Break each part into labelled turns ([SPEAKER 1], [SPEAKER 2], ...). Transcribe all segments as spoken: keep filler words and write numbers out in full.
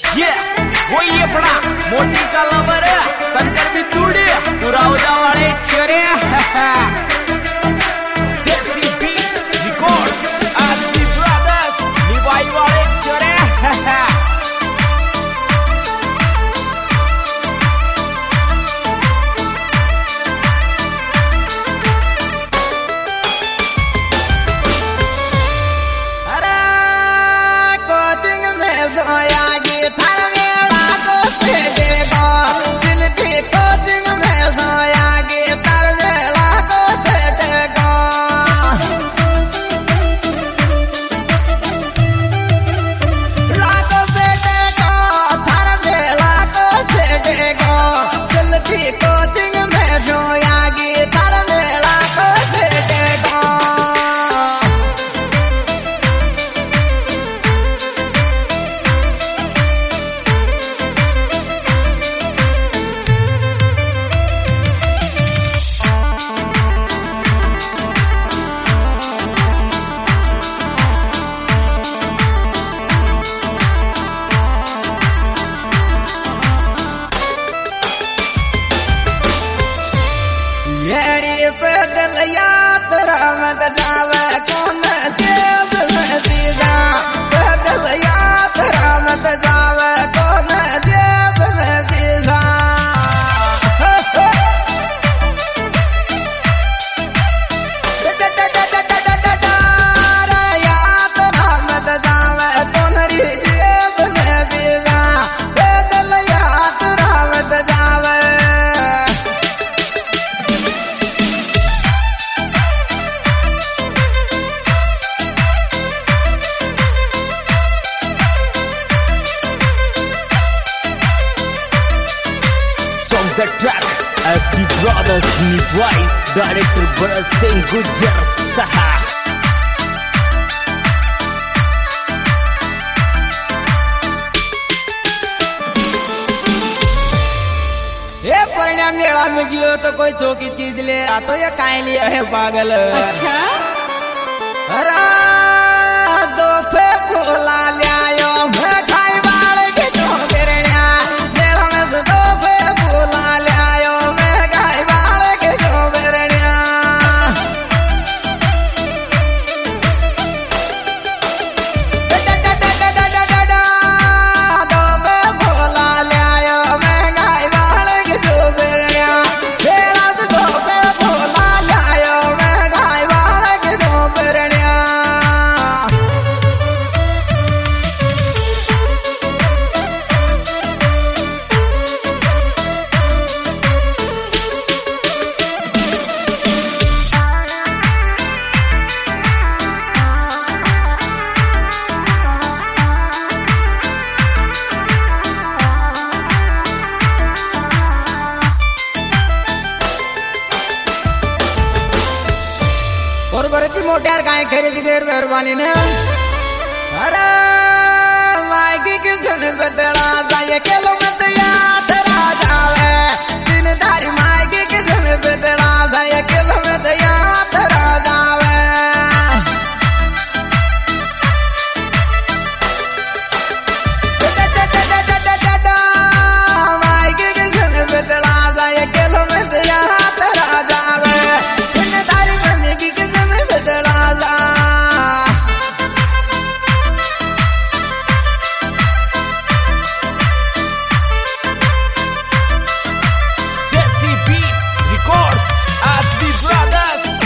[SPEAKER 1] ये वो ये पड़ा मोटी का लवर शंकर भी चूड़ी पूरा हो जा वाले चेहरे देसी बीट रिकॉर्ड्स आरती ब्रदर्स निभाई वाले चेहरे
[SPEAKER 2] पैदल यात्रा मत जावे कौन देव में सीधा पैदल यात्रा मत जावे कौन देव में सीधा यात्रा मत जावे कौन देव में सीधा पैदल यात्रा मत जावे
[SPEAKER 1] the track as the brothers Nivai, director Bharat Singh Gujjar Saha.
[SPEAKER 2] ये परिणाम मेला में गियो तो कोई चौकी चीज ले आ तो ये काहे लिया है पागल। अच्छा अरे दो फे फूला ले आयो मैं खाई वाले के तो गिरनिया मेला में से दो फे फूला ले आयो मैं खाई वाले के तो गिरनिया दो फे फूला ले आयो मैं खाई वाले के तो गिरनिया मेला से दो फे फूला ले आयो मैं खाई वाले के तो गिरनिया और बरती मोटर गाय खरीदी देर मेहरबानी ने अरे मायकी की सुन बदला जाए केलो मत याद राजावे दिन धारी मायकी की सुन बदला जाए केलो मत याद राजावे मायकी की सुन बदला जाए केलो मत याद राजावे दिन धारी मायकी की
[SPEAKER 1] Desi Beat Records as the brothers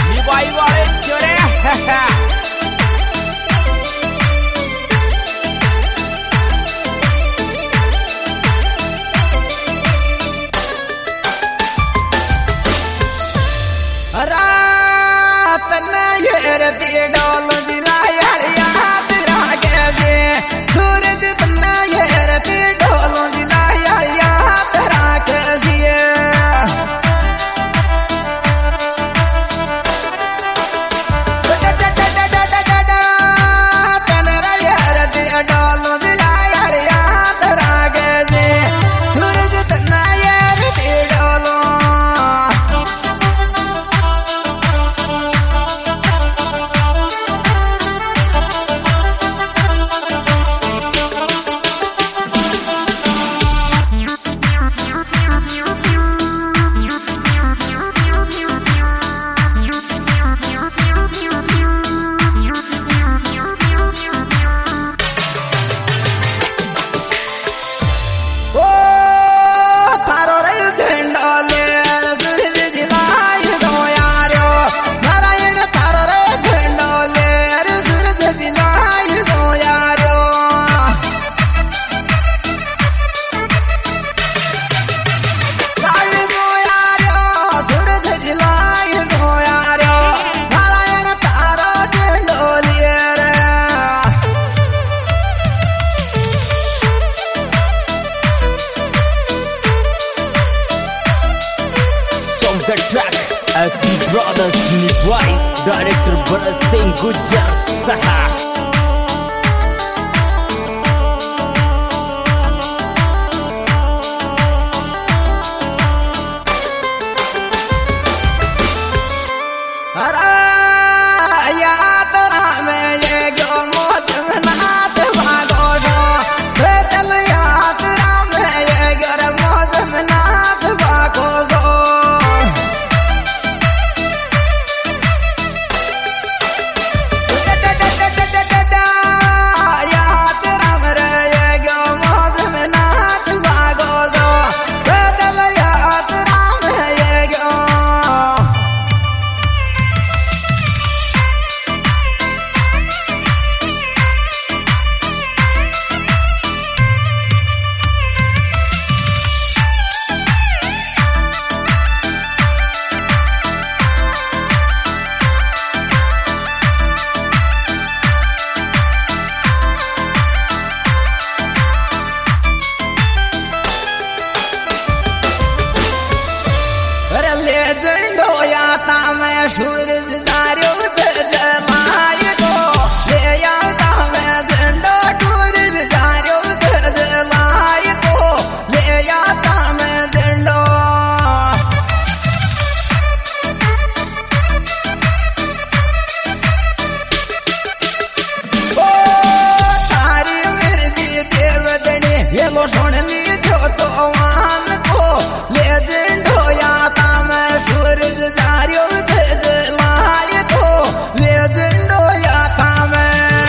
[SPEAKER 2] मेलो सुननी जो तो मान को लेजेंड हो याता मैं सूरज जारियो थे लाए को लेजेंड हो याता मैं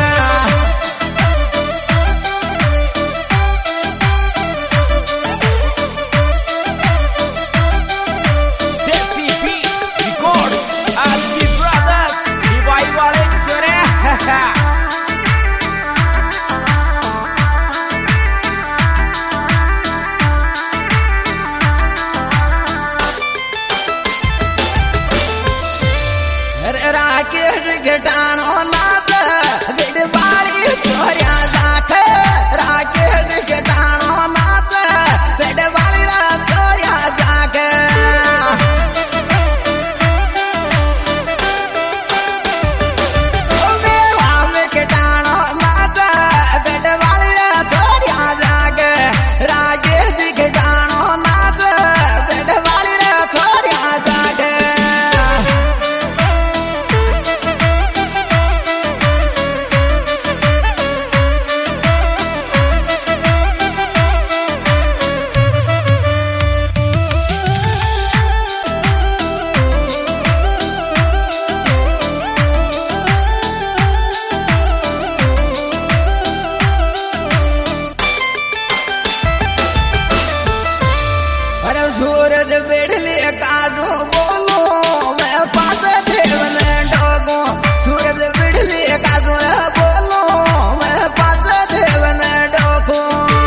[SPEAKER 1] देसी बीट रिकॉर्ड एसटी ब्रदर्स दिवाई वाले चोरे
[SPEAKER 2] राकेश घटानो नाच दिड बाड़ी छोरिया जाख राकेश घटानो नाच दिड बाड़ी छोरिया जाख मेला में घटानो नाच दिड बाड़ी छोरिया जाख राकेश घटानो नाच दिड बाड़ी छोरिया जाख सूरज बिड़ली काटू बोलो मैं पास देवन डोगो सूरज बिड़ली काटू बोलो मैं पास देवन डोगो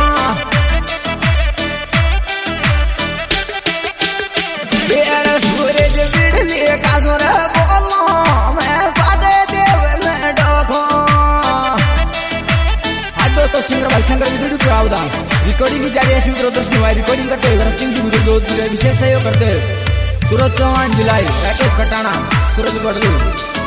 [SPEAKER 2] सूरज बिड़ली काटू बोलो मैं पास देवन डोगो आज दोस्तों सिंगर भाई शंकर विद्युत प्रावधान रिकॉर्डिंग की जारी है प्रदर्शनी हुआ रिकॉर्डिंग करते हुए सिंह जी मुझे दो विशेष सहयोग करते सूरज चौहान जिलाई राकेश कटाना सूरज बडली